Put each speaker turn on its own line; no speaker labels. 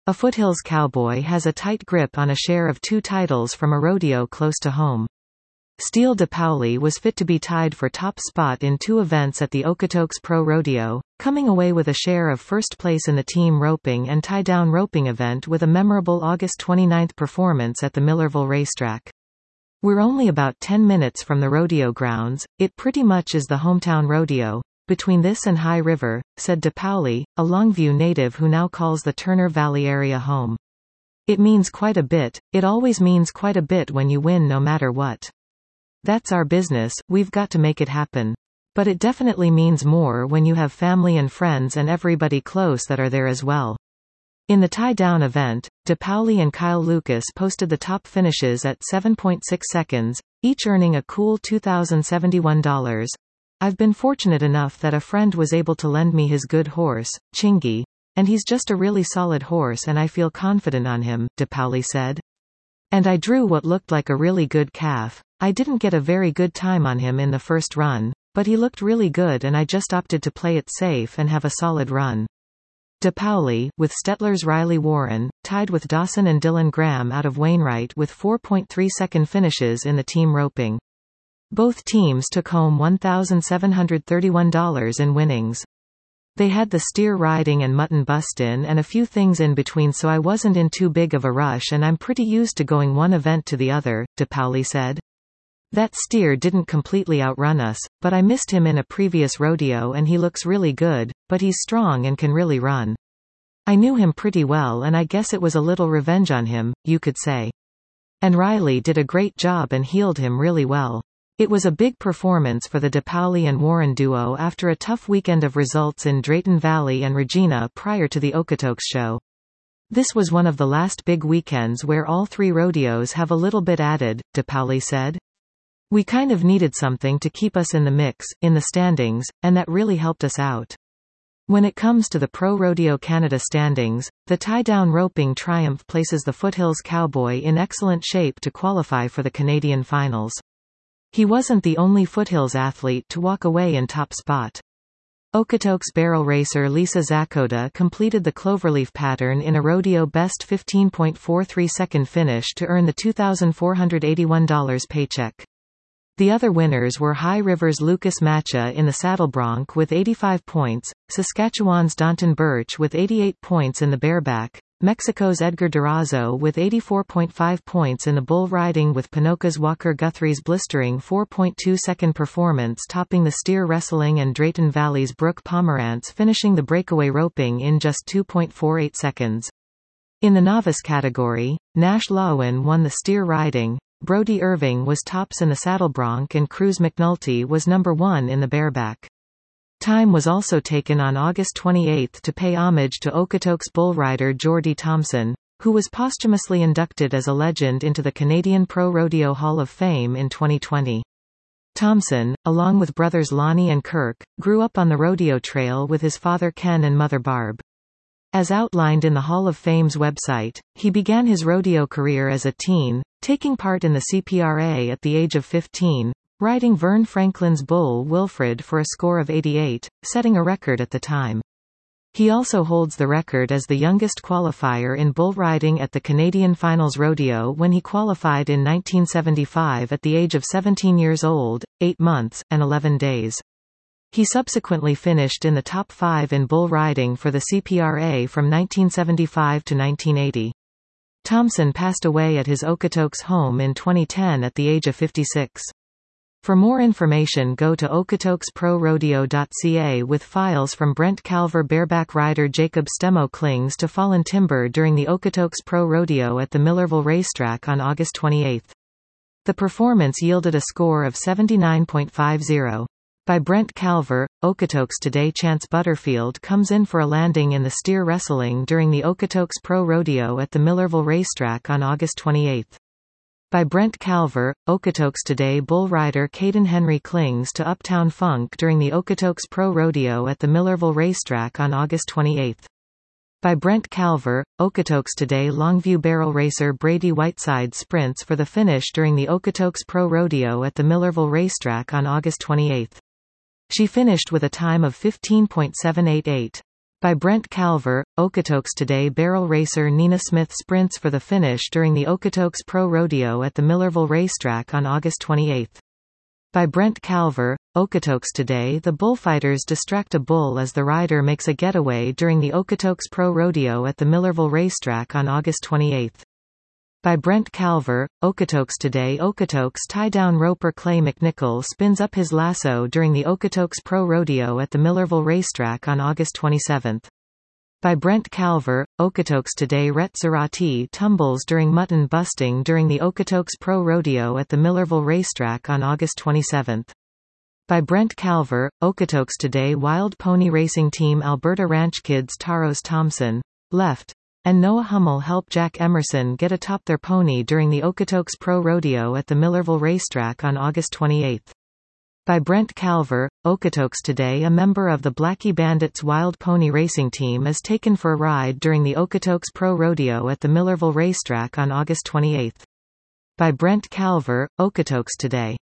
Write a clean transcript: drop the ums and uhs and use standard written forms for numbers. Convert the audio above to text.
A Foothills cowboy has a tight grip on a share of 2 titles from a rodeo close to home. Steele DePaoli was fit to be tied for top spot in 2 events at the Okotoks Pro Rodeo, coming away with a share of first place in the team roping and tie-down roping event with a memorable August 29 performance at the Millerville racetrack. "We're only about 10 minutes from the rodeo grounds, it pretty much is the hometown rodeo, between this and High River," said DePaoli, a Longview native who now calls the Turner Valley area home. "It means quite a bit, it always means quite a bit when you win no matter what. That's our business, we've got to make it happen. But it definitely means more when you have family and friends and everybody close that are there as well." In the tie-down event, DePaoli and Kyle Lucas posted the top finishes at 7.6 seconds, each earning a cool $2,071. "I've been fortunate enough that a friend was able to lend me his good horse, Chingy, and he's just a really solid horse and I feel confident on him," DePaoli said. "And I drew what looked like a really good calf. I didn't get a very good time on him in the first run, but he looked really good and I just opted to play it safe and have a solid run." DePaoli, with Stettler's Riley Warren, tied with Dawson and Dylan Graham out of Wainwright with 4.3-second finishes in the team roping. Both teams took home $1,731 in winnings. "They had the steer riding and mutton bust-in and a few things in between, so I wasn't in too big of a rush and I'm pretty used to going one event to the other," DePaoli said. "That steer didn't completely outrun us, but I missed him in a previous rodeo and he looks really good, but he's strong and can really run. I knew him pretty well and I guess it was a little revenge on him, you could say. And Riley did a great job and heeled him really well. It was a big performance for the DePaoli and Warren duo after a tough weekend of results in Drayton Valley and Regina prior to the Okotoks show. This was one of the last big weekends where all 3 rodeos have a little bit added," DePaoli said. "We kind of needed something to keep us in the mix, in the standings, and that really helped us out. When it comes to the Pro Rodeo Canada standings, the tie-down roping triumph places the Foothills cowboy in excellent shape to qualify for the Canadian finals. He wasn't the only Foothills athlete to walk away in top spot. Okotoks barrel racer Lisa Zakota completed the cloverleaf pattern in a rodeo best 15.43-second finish to earn the $2,481 paycheck. The other winners were High River's Lucas Macha in the Saddle Bronc with 85 points, Saskatchewan's Danton Birch with 88 points in the bareback, Mexico's Edgar Durazo with 84.5 points in the bull riding, with Ponoka's Walker Guthrie's blistering 4.2-second performance topping the steer wrestling, and Drayton Valley's Brooke Pomerantz finishing the breakaway roping in just 2.48 seconds. In the novice category, Nash Lawin won the steer riding, Brody Irving was tops in the Saddle Bronc, and Cruz McNulty was number 1 in the bareback. Time was also taken on August 28 to pay homage to Okotoks bull rider Jordy Thompson, who was posthumously inducted as a legend into the Canadian Pro Rodeo Hall of Fame in 2020. Thompson, along with brothers Lonnie and Kirk, grew up on the rodeo trail with his father Ken and mother Barb. As outlined in the Hall of Fame's website, he began his rodeo career as a teen, taking part in the CPRA at the age of 15, riding Vern Franklin's bull Wilfred for a score of 88, setting a record at the time. He also holds the record as the youngest qualifier in bull riding at the Canadian Finals Rodeo when he qualified in 1975 at the age of 17 years old, 8 months, and 11 days. He subsequently finished in the top 5 in bull riding for the CPRA from 1975 to 1980. Thompson passed away at his Okotoks home in 2010 at the age of 56. For more information, go to okotokspro-rodeo.ca with files from Brent Calver. Bareback rider Jacob Stemo clings to fallen timber during the Okotoks Pro Rodeo at the Millerville racetrack on August 28. The performance yielded a score of 79.50. By Brent Calver, Okotoks Today. Chance Butterfield comes in for a landing in the steer wrestling during the Okotoks Pro Rodeo at the Millerville racetrack on August 28. By Brent Calver, Okotoks Today. Bull rider Caden Henry clings to Uptown Funk during the Okotoks Pro Rodeo at the Millerville racetrack on August 28. By Brent Calver, Okotoks Today. Longview barrel racer Brady Whiteside sprints for the finish during the Okotoks Pro Rodeo at the Millerville racetrack on August 28. She finished with a time of 15.788. By Brent Calver, Okotoks Today barrel racer Nina Smith sprints for the finish during the Okotoks Pro Rodeo at the Millerville Racetrack on August 28. By Brent Calver, Okotoks Today the bullfighters distract a bull as the rider makes a getaway during the Okotoks Pro Rodeo at the Millerville Racetrack on August 28. By Brent Calver, Okotoks Today Okotoks tie-down roper Clay McNichol spins up his lasso during the Okotoks Pro Rodeo at the Millerville Racetrack on August 27. By Brent Calver, Okotoks Today Rhett Zarate tumbles during mutton busting during the Okotoks Pro Rodeo at the Millerville Racetrack on August 27. By Brent Calver, Okotoks Today Wild Pony Racing Team Alberta Ranch Kids Taros Thompson, left, and Noah Hummel help Jack Emerson get atop their pony during the Okotoks Pro Rodeo at the Millerville Racetrack on August 28. By Brent Calver, Okotoks Today a member of the Blackie Bandits Wild Pony Racing Team is taken for a ride during the Okotoks Pro Rodeo at the Millerville Racetrack on August 28. By Brent Calver, Okotoks Today